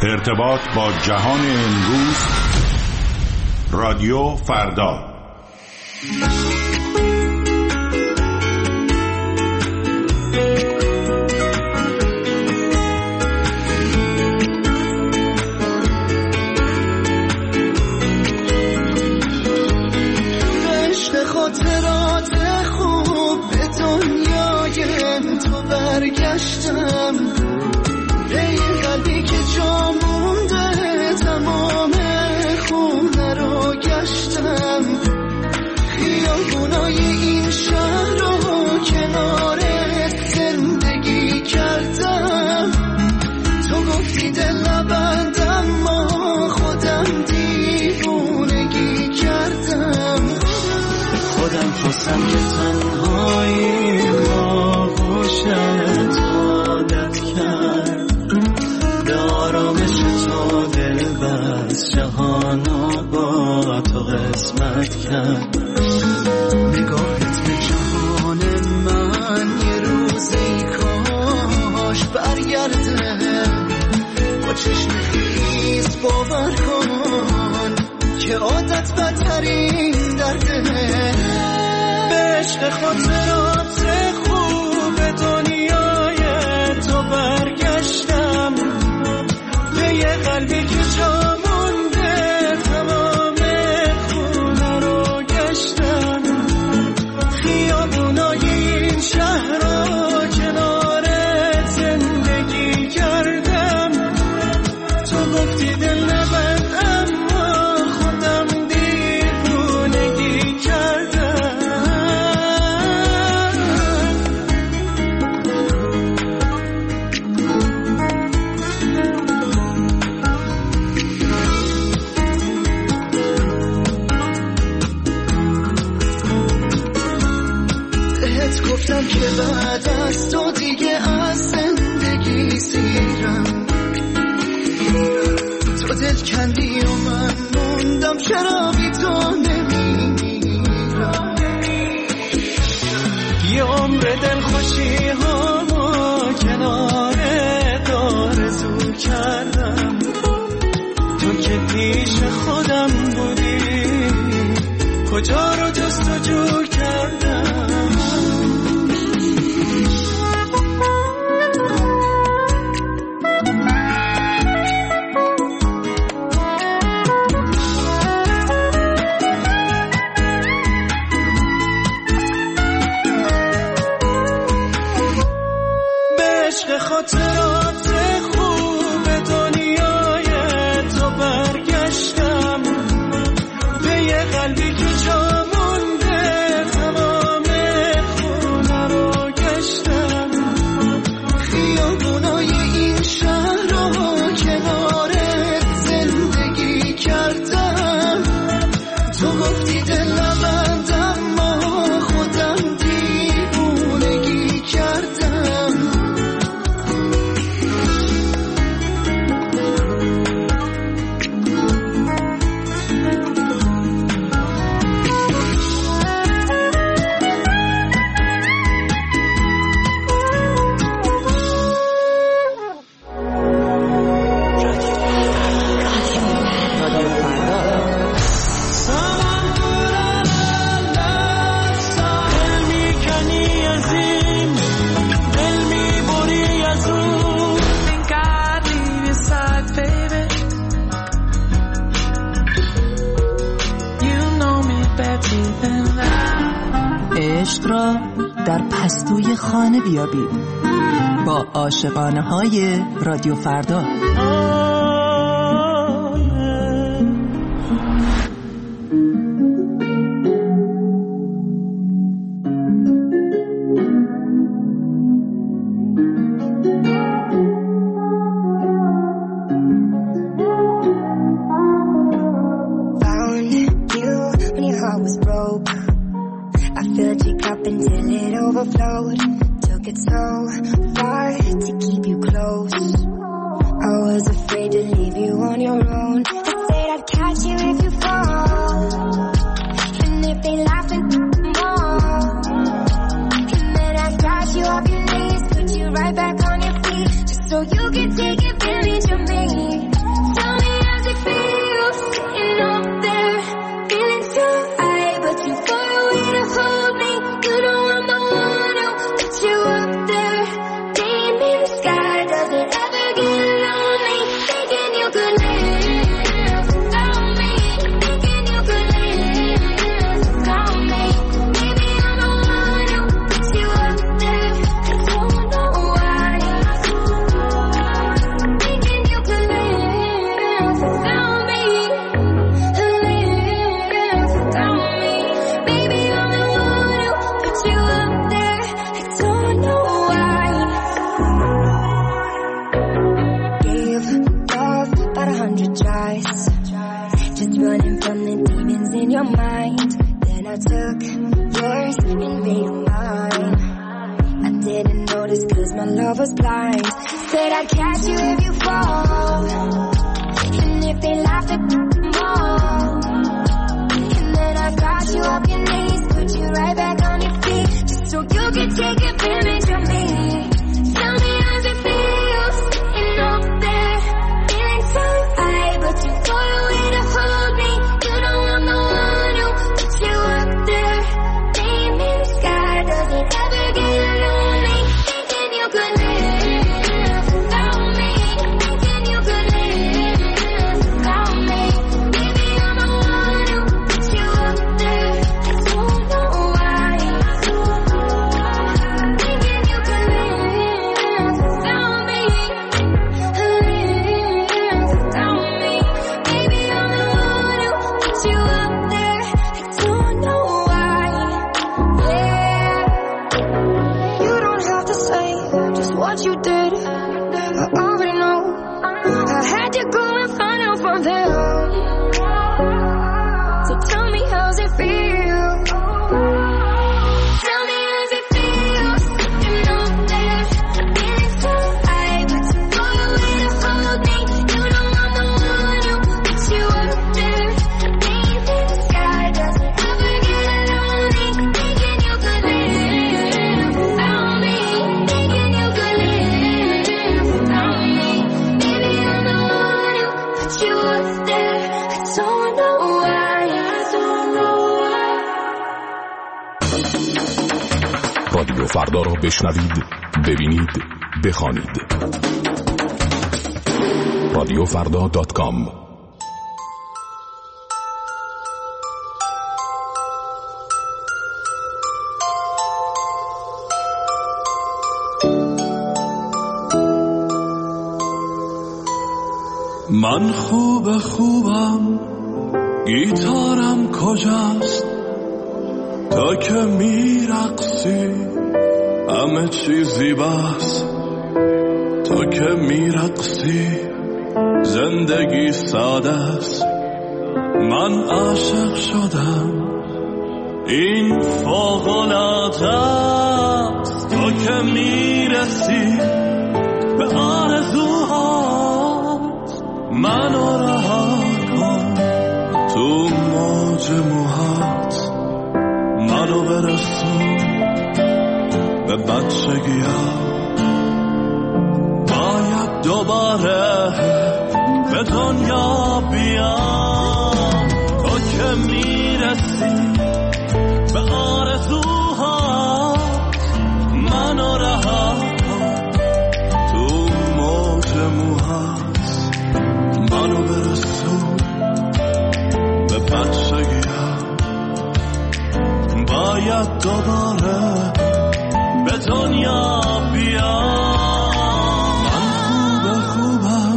ارتباط با جهان امروز. رادیو فردا. خاطرات خوب به دنیای تو برگشتم، به یه قلبی که جا مونده تمام خونه رو گشتم، خیابونای این شهر رو کنارت زندگی کردم. تو گفتی دل نبند اما خودم دیوونگی کردم، خودم خواستم که تنهایی آغوشت عادت کرد، به آرامش تو دل بست جهانا با تو قسمت کرد. نگاهت به جهان من یه روزی کاش برگرده، با چشم خیز باور کن که عادت بدترین درده. به عشق خاطرات خوب دنیای تو برگشتم، به یه قلبی که جا مونده تمام خونه رو گشتم، خیابونای این شهر رو کنارت زندگی کردم. تو گفتی دل نبند اما خودم دیوونگی کردم. بهت گفتم که بعد از تو دیگه از زندگی سیرم، تو دل کندی و من موندم چرا بی تو نمیمیرم. یه عمر دل خوشی ها کنار آرزو کردم، تو که پیش خودم بودی کجا رو جستجو کردم. عشق خاطرات خوب دنیای تو برگشتم، به یه قلبی که جا مونده تمام خونه رو گشتم، خیابونای این شهر رو کنارت زندگی کردم. تو گفتی دل نبند اما خودم دیوونگی کردم. عشق را در پستوی خانه بیابید با عاشقانه های رادیو فردا. right back on your feet, just so you can take advantage of me. apologize. Just running from the demons in your mind. Then I took yours and made them mine. I didn't notice cause my love was blind. Said I'd catch you if you fall. And if they laughed at them all. And then I got you up your knees, put you right back on your feet, just so you could take advantage of me. Tell me how's it feel, sitting up there, feeling so high, but you far away to hold me. You know I'm the one who put you up there. Name in the sky, does it ever get lonely? Thinking you could live without me, thinking you could live without me. Maybe I'm the one who put you up there. I don't know why. Thinking you could live without me, live without me. Maybe I'm the one who put you up there. I don't know why. Yeah. You don't have to say just what you did. I already know. I had to go and find out from them. So tell me how's it feel. Tell me how's it feel, sitting up there, feeling so high, but you far away to hold me. You know I'm the one who put you up there. Name in the sky, does it ever get lonely? Thinking you could live without me, thinking you could live without me. Maybe I'm the one who put you up there. I don't know why, I don't know why. رادیو فردا را بشنوید، ببینید، بخوانید. radiofrda.com. من خوبم، گیتارم کجاست؟ تا که میرقصی همه چیزی بس. تا که میرقصی زندگی ساده است. من عاشق شدم، این فوق‌العاده است. تا که میرسی به آرزوهات منو رها کن، تو موج موهات منو برسون به بچگی‌ها. باید دوباره به دنیا بیام. تو که میرسی به آرزوهات منو رها کن، تو موج موهات منو برسون به بچگی‌ها. باید دوباره به دنیا بیام. من خوبم.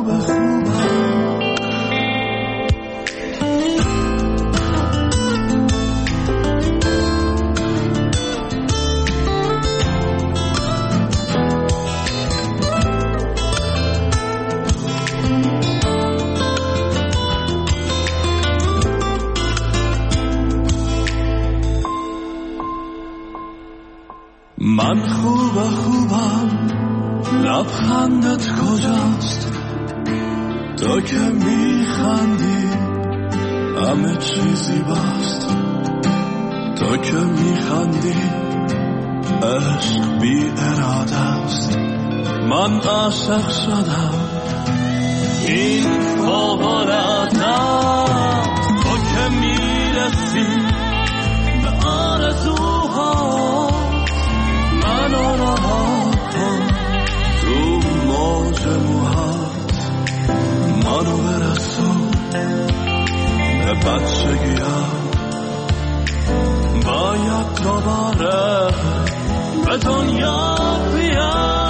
من خوبم، لبخندت کجاست؟ تو که میخندی همه چیزی باست. تو که میخندی عشق بی اراده است. من عاشق شدم، این فوق‌العاده است. تو که میرسی به آرزوها منو رها کن، تو موج موهات منو برسون به بچگی‌ها. باید دوباره به دنیا بیام.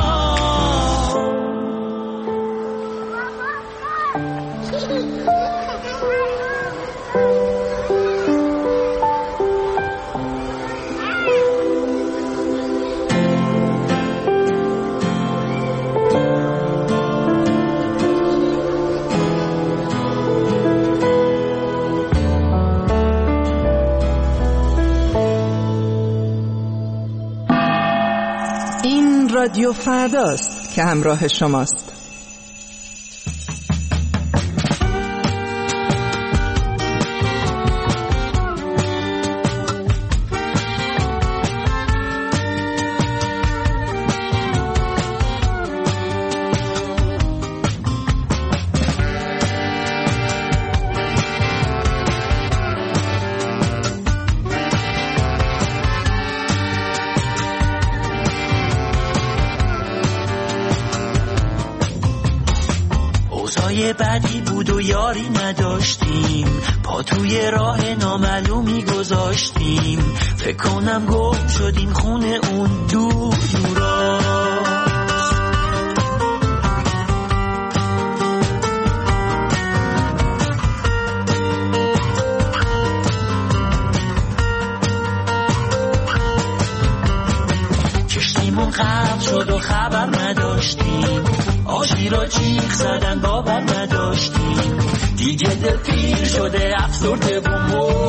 رادیو فرداست که همراه شماست. بعدی بود و یاری نداشتیم، پا توی راه نامعلومی گذاشتیم، فکر کنم گم شدیم خونه اون دور دوراست. کشتیمون غرق شد و خبر نداشتیم، آشی را جیغ زدن باور نداشتیم، دیگه دل پیر شده افسرده و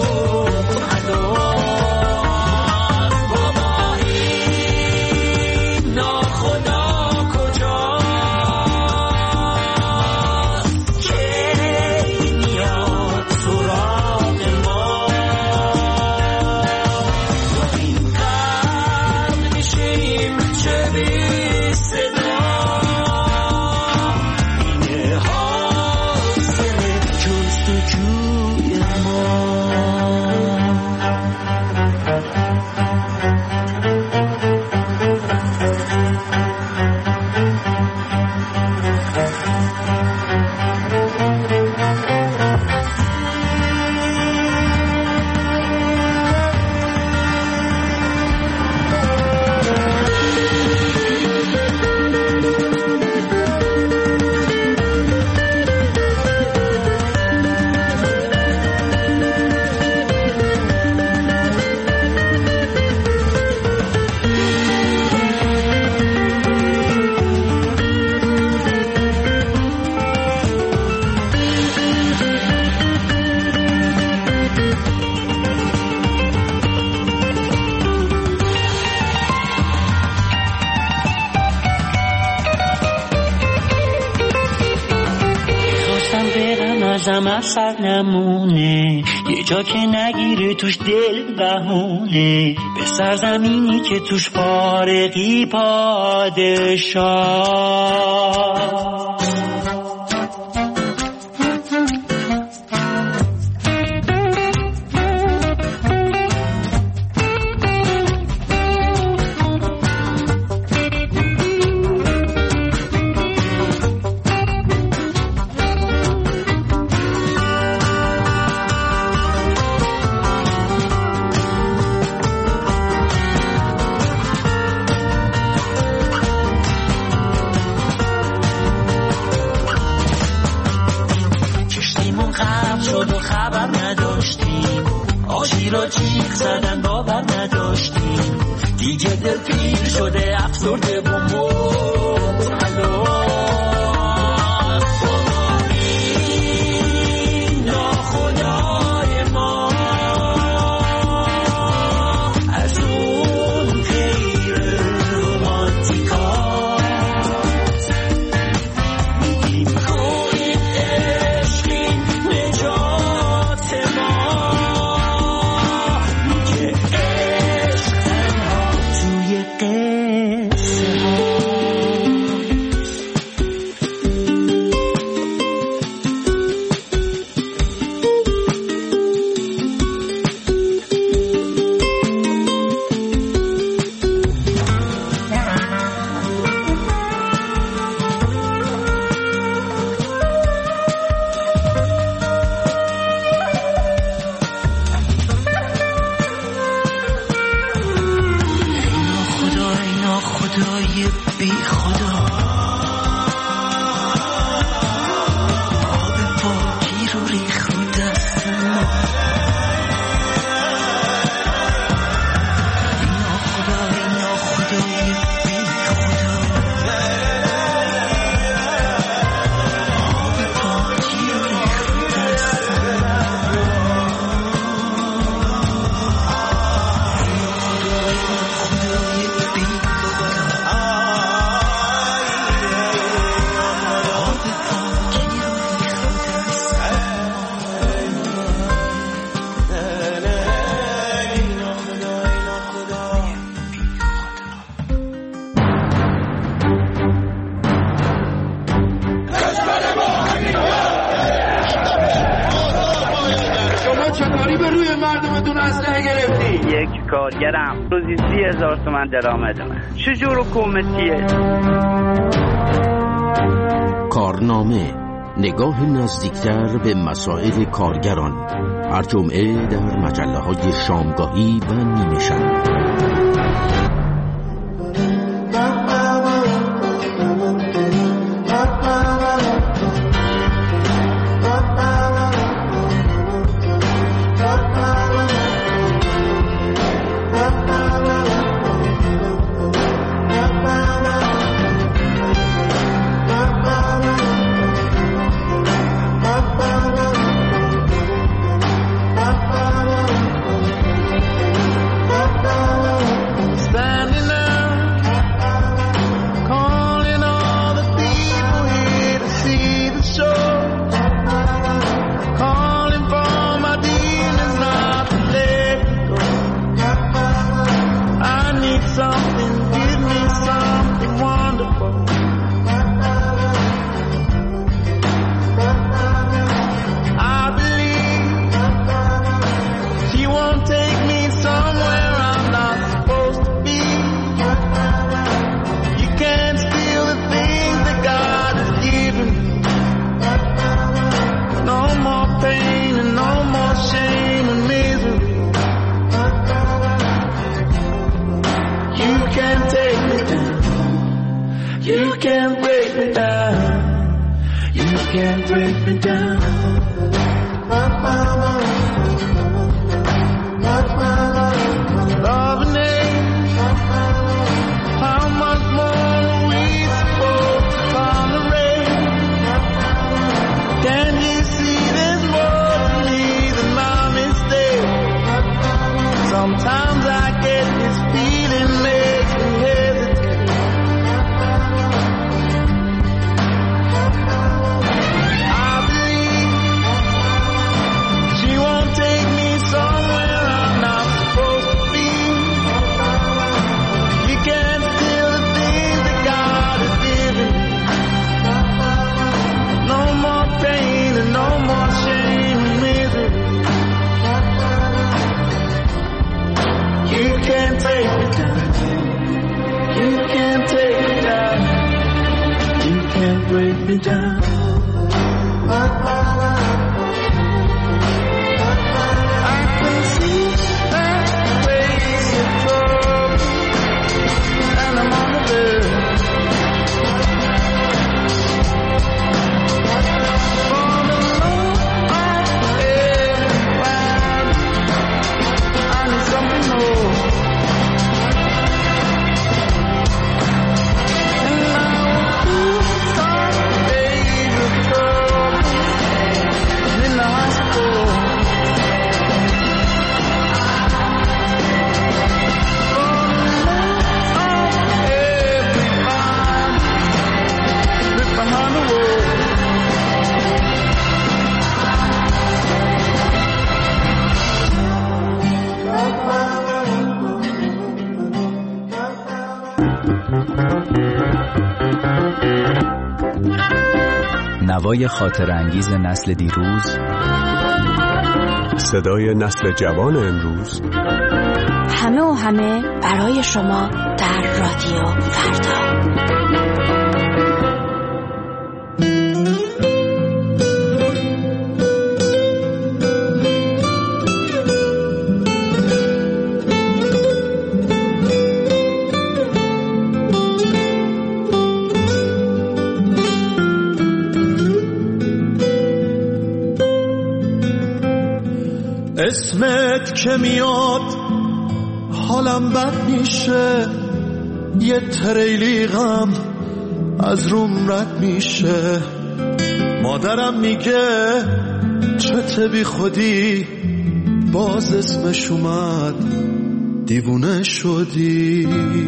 مهداست. بابا این ناخدا کجاست که میاد سراغ ما، با این قرد میشیم چه بی صدا. اثر نمونه، یه جا که نگیره توش دل بهونه، به سرزمینی که توش فارغی پادشاه. آشی را جیغ زدن باور نداشتیم، دیگه دل پیر شده افسرده و مبتلا. قصه ها چه کاری به روی مردمتون اسلحه گرفتی؟ یک کارگرم روزی 30,000 تومان درآمد من. چجور حکومتیه؟ کارنامه، نگاه نزدیکتر به مسائل کارگران، هر جمعه در مجله‌های شامگاهی و نیمه شب. نوای خاطر انگیز نسل دیروز، صدای نسل جوان امروز، همه و همه برای شما در رادیو فردا. اسمت که میاد حالم بد میشه، یه تریلی غم از روم رد میشه. مادرم میگه چته بی خودی، باز اسمش اومد دیوونه شدی.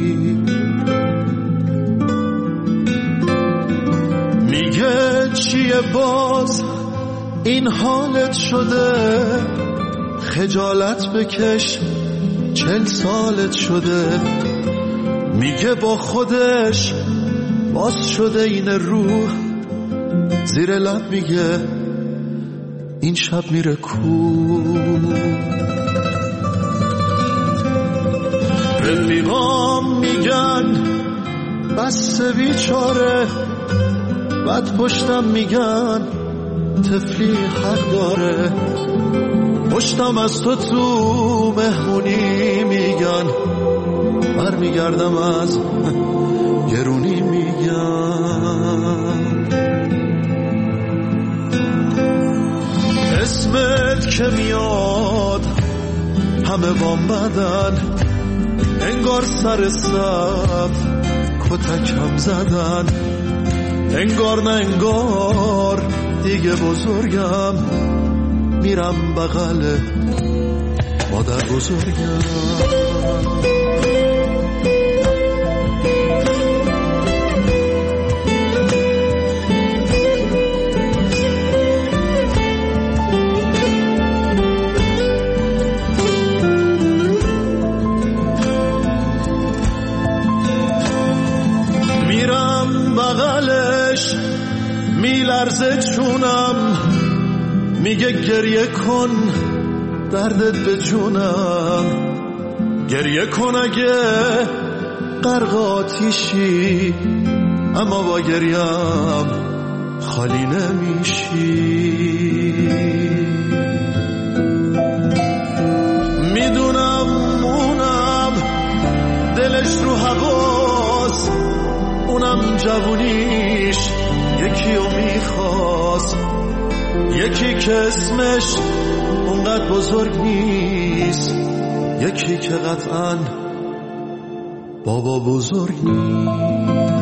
میگه چیه باز این حالت شده، خجالت بکش 40 سالت شده. میگه با خودش باز شده این روح، زیر لب میگه این شب میره کو. رفیقام میگن بس بیچاره، بعد پشتم میگن طفلی حق داره. پشتم از تو مهمونی میگن، برمیگردم از گرونی میگن. اسمت که میاد همه بام بدن، انگار سر صف کتکم زدن. انگار نه انگار دیگه بزرگم، میرم بغل مادر بزرگم. میرم بغلش میلرزه چونم، میگه گریه کن دردت به جونم. گریه کن اگه غرق آتیشی، اما با گریم خالی نمیشی. میدونم اونم دلش رو هواست، اونم جوونیش یکی رو میخواست، یکی که اسمش اونقدر بزرگ نیست، یکی که قطعاً بابا بزرگ نیست.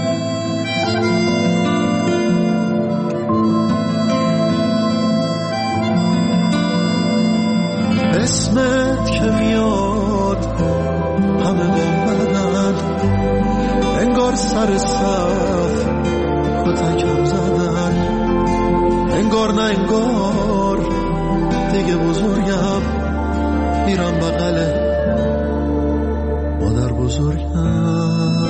اسمت که میاد همه بامدن، انگار سر صف کتکم زدن. انگار نه انگار دیگه بزرگم، میرم بغل مادر بزرگم.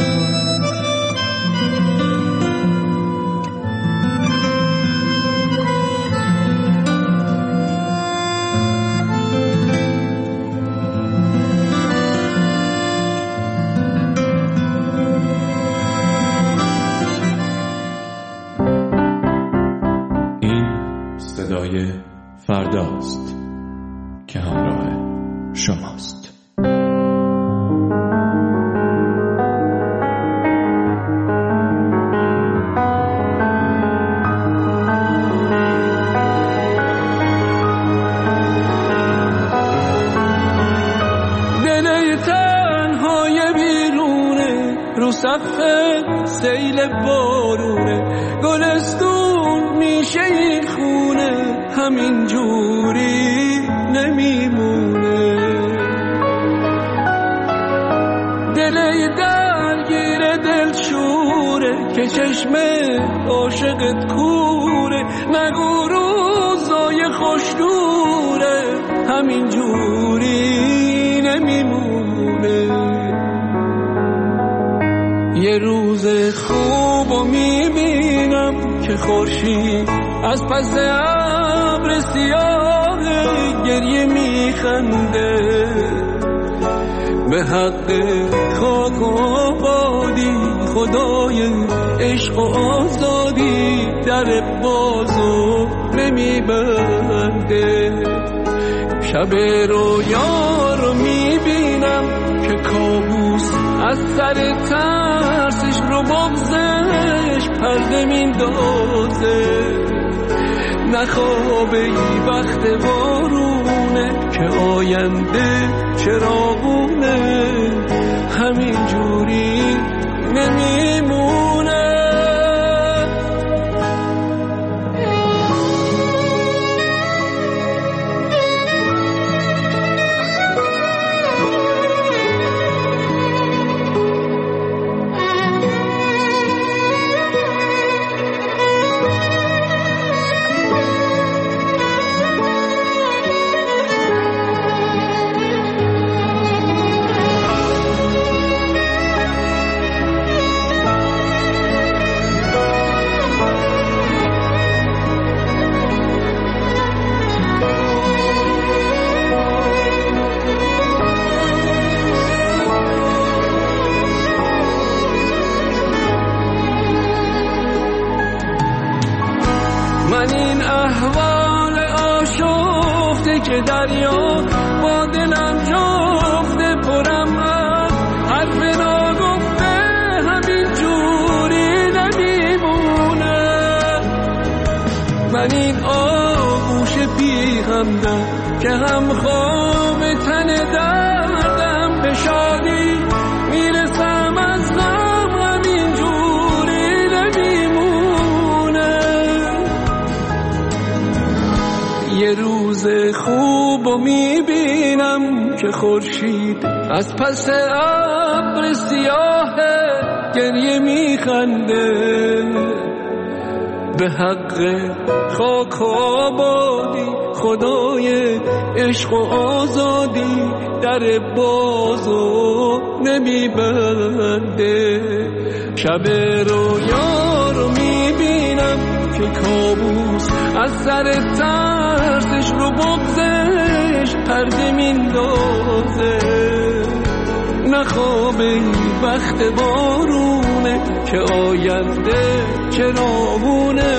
صدای فرداست که همراه شماست. دل تنهای بیرونه، رو صفحه سیل بارونه، گلستون میشه این خونه، همین جوری نمیمونه. دل درگیر دلشوره که چشم عاشقت کوره، نگو روزای خوش دوره، همین جوری نمیمونه. یه روز خوبو میبینم که خورشید از پس ابر سیاه گریه میخنده، به حق خاک و آبادی خدای عشق و آزادی در بازو نمیبنده. شب رویا رو میبینم که کابوس از سر ترسش رو بغزش پرده میندازه، نخوابه ای وقت بارونه که آینده چراغونه، همین جوری نمیمونه. من این احوال آشفته که دریا با دلم جفته پرم از حرف ناگفته همین جوری نمیمونه. من این آغوش بی همدم که هم خواب تن دردم به شادی میرسم از غم همین جوری نمیمونه. یه روز خوب و میبینم که خورشید از پس ابر سیاه گریه میخنده به حق خاک و آبادی خدای عشق و آزادی در بازو نمیبنده. شب رویا رو میبینم که کابوس از سر ترسش رو بغزش پرده میندازه. نخوابه وقت بارونه که آینده چراغونه